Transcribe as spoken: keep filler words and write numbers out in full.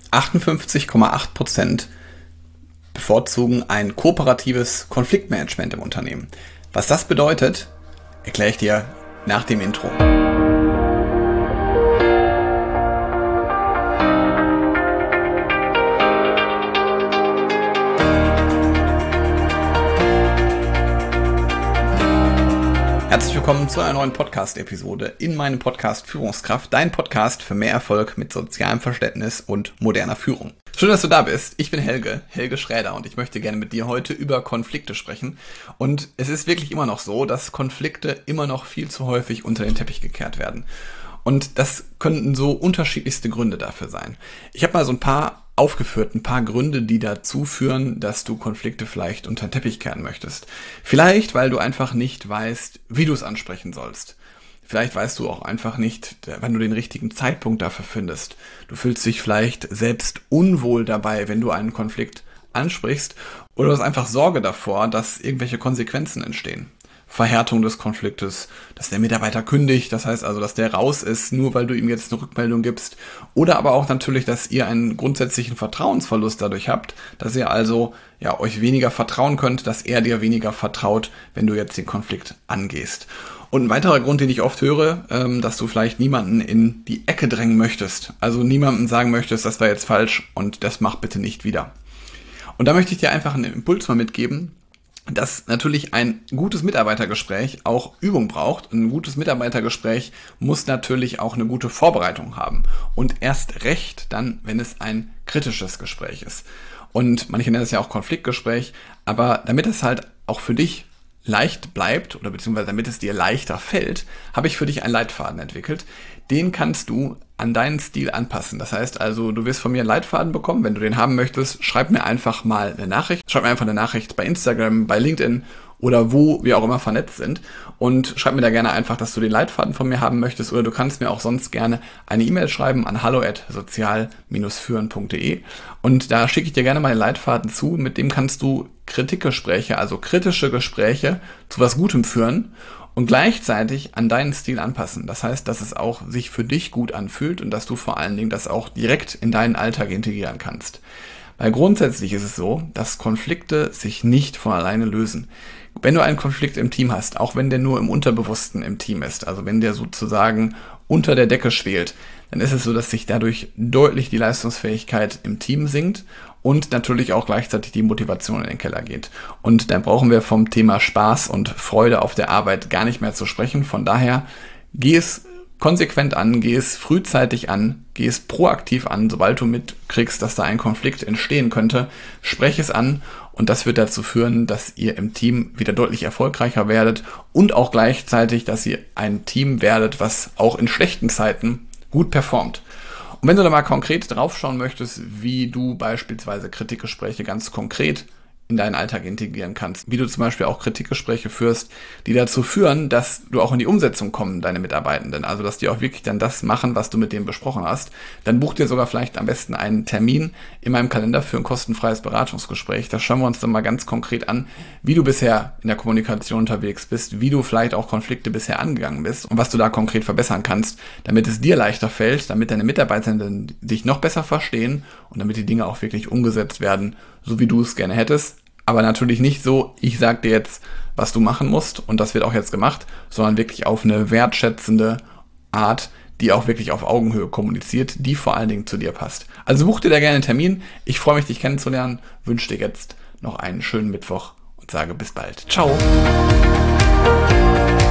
achtundfünfzig Komma acht Prozent bevorzugen ein kooperatives Konfliktmanagement im Unternehmen. Was das bedeutet, erkläre ich dir nach dem Intro. Herzlich willkommen zu einer neuen Podcast-Episode in meinem Podcast Führungskraft, dein Podcast für mehr Erfolg mit sozialem Verständnis und moderner Führung. Schön, dass du da bist. Ich bin Helge, Helge Schräder, und ich möchte gerne mit dir heute über Konflikte sprechen. Und es ist wirklich immer noch so, dass Konflikte immer noch viel zu häufig unter den Teppich gekehrt werden. Und das könnten so unterschiedlichste Gründe dafür sein. Ich habe mal so ein paar aufgeführt, ein paar Gründe, die dazu führen, dass du Konflikte vielleicht unter den Teppich kehren möchtest. Vielleicht, weil du einfach nicht weißt, wie du es ansprechen sollst. Vielleicht weißt du auch einfach nicht, wann du den richtigen Zeitpunkt dafür findest. Du fühlst dich vielleicht selbst unwohl dabei, wenn du einen Konflikt ansprichst, oder du hast einfach Sorge davor, dass irgendwelche Konsequenzen entstehen. Verhärtung des Konfliktes, dass der Mitarbeiter kündigt, das heißt also, dass der raus ist, nur weil du ihm jetzt eine Rückmeldung gibst. Oder aber auch natürlich, dass ihr einen grundsätzlichen Vertrauensverlust dadurch habt, dass ihr also ja euch weniger vertrauen könnt, dass er dir weniger vertraut, wenn du jetzt den Konflikt angehst. Und ein weiterer Grund, den ich oft höre, ähm, dass du vielleicht niemanden in die Ecke drängen möchtest. Also niemandem sagen möchtest, das war jetzt falsch und das mach bitte nicht wieder. Und da möchte ich dir einfach einen Impuls mal mitgeben, dass natürlich ein gutes Mitarbeitergespräch auch Übung braucht. Ein gutes Mitarbeitergespräch muss natürlich auch eine gute Vorbereitung haben. Und erst recht dann, wenn es ein kritisches Gespräch ist. Und manche nennen es ja auch Konfliktgespräch. Aber damit es halt auch für dich leicht bleibt oder beziehungsweise damit es dir leichter fällt, habe ich für dich einen Leitfaden entwickelt. Den kannst du an deinen Stil anpassen. Das heißt also, du wirst von mir einen Leitfaden bekommen. Wenn du den haben möchtest, schreib mir einfach mal eine Nachricht. Schreib mir einfach eine Nachricht bei Instagram, bei LinkedIn oder wo wir auch immer vernetzt sind. Und schreib mir da gerne einfach, dass du den Leitfaden von mir haben möchtest. Oder du kannst mir auch sonst gerne eine E-Mail schreiben an hallo at sozial führen punkt de. Und da schicke ich dir gerne mal den Leitfaden zu. Mit dem kannst du Kritikgespräche, also kritische Gespräche zu was Gutem führen und gleichzeitig an deinen Stil anpassen. Das heißt, dass es auch sich für dich gut anfühlt und dass du vor allen Dingen das auch direkt in deinen Alltag integrieren kannst. Weil grundsätzlich ist es so, dass Konflikte sich nicht von alleine lösen. Wenn du einen Konflikt im Team hast, auch wenn der nur im Unterbewussten im Team ist, also wenn der sozusagen unter der Decke schwelt, dann ist es so, dass sich dadurch deutlich die Leistungsfähigkeit im Team sinkt und natürlich auch gleichzeitig die Motivation in den Keller geht. Und dann brauchen wir vom Thema Spaß und Freude auf der Arbeit gar nicht mehr zu sprechen. Von daher, geh es konsequent an, geh es frühzeitig an, geh es proaktiv an, sobald du mitkriegst, dass da ein Konflikt entstehen könnte, sprech es an und das wird dazu führen, dass ihr im Team wieder deutlich erfolgreicher werdet und auch gleichzeitig, dass ihr ein Team werdet, was auch in schlechten Zeiten gut performt. Und wenn du da mal konkret draufschauen möchtest, wie du beispielsweise Kritikgespräche ganz konkret in deinen Alltag integrieren kannst, wie du zum Beispiel auch Kritikgespräche führst, die dazu führen, dass du auch in die Umsetzung kommen, deine Mitarbeitenden, also dass die auch wirklich dann das machen, was du mit denen besprochen hast, dann buch dir sogar vielleicht am besten einen Termin in meinem Kalender für ein kostenfreies Beratungsgespräch. Da schauen wir uns dann mal ganz konkret an, wie du bisher in der Kommunikation unterwegs bist, wie du vielleicht auch Konflikte bisher angegangen bist und was du da konkret verbessern kannst, damit es dir leichter fällt, damit deine Mitarbeitenden dich noch besser verstehen und damit die Dinge auch wirklich umgesetzt werden, so wie du es gerne hättest. Aber natürlich nicht so, ich sag dir jetzt, was du machen musst und das wird auch jetzt gemacht, sondern wirklich auf eine wertschätzende Art, die auch wirklich auf Augenhöhe kommuniziert, die vor allen Dingen zu dir passt. Also buch dir da gerne einen Termin. Ich freue mich, dich kennenzulernen, wünsche dir jetzt noch einen schönen Mittwoch und sage bis bald. Ciao!